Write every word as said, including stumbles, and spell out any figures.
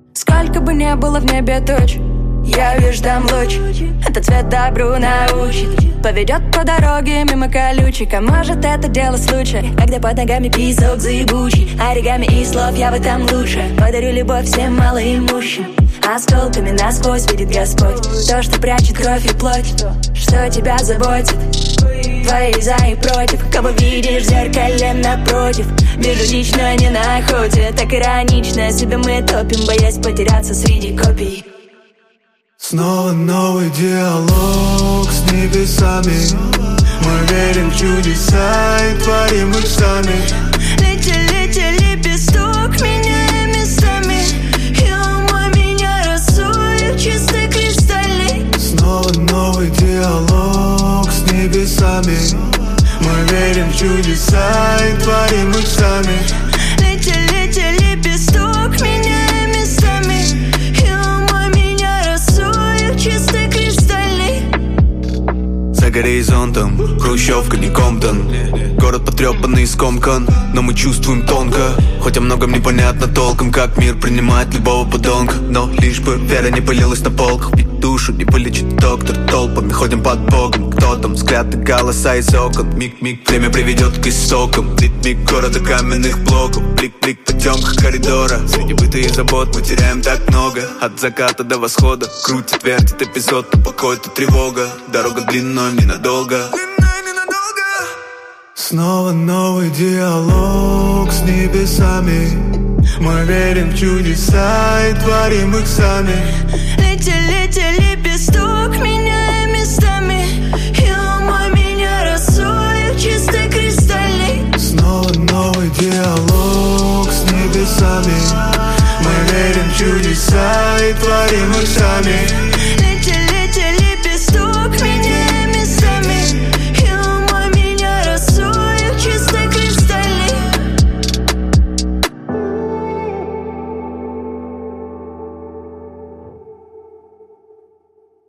Сколько бы ни было в небе туч, я вижу там луч. Этот цвет добру научит, поведет по дороге мимо колючек. А может это дело случая, когда под ногами песок заебучий. Оригами и слов я в этом лучше. Подарю любовь всем малоимущим. Осколками насквозь видит Господь то, что прячет кровь и плоть, что тебя заботит. Твои за и против, кого видишь в зеркале напротив. Безжалично не на охоте, так иронично себя мы топим, боясь потеряться среди копий. Снова новый диалог с небесами. Мы верим в чудеса и творим их сами. Лети, лети, лепесток, меняя местами. И умой меня рисует чистый кристаллик. Снова новый диалог с небесами. Мы верим в чудеса и творим их сами. Лети, лети, лепесток, меняя местами. И умой меня рисует чистый кристаллик. За горизонтом хрущевка, не Комптон. Город потрепанный и скомкан, но мы чувствуем тонко. Хоть о многом непонятно толком, как мир принимает любого подонка. Но лишь бы вера не пылилась на полках, ведь душу не вылечит доктор. Толпами ходим под Богом, кто там? Взгляд и голоса из окон. Миг-миг, время приведет к истокам. Ритмик города каменных блоков. Блик-блик по темках коридора. Среди быта и забот мы теряем так много. От заката до восхода крутит, вертит эпизод, то покой, то тревога. Дорога длинной ненадолго. Снова новый диалог с небесами. Мы верим в чудеса и творим их сами. Лети, лети, лепесток, меняя местами. И умой меня рисует чистый кристаллик. Снова новый диалог с небесами. Мы верим в чудеса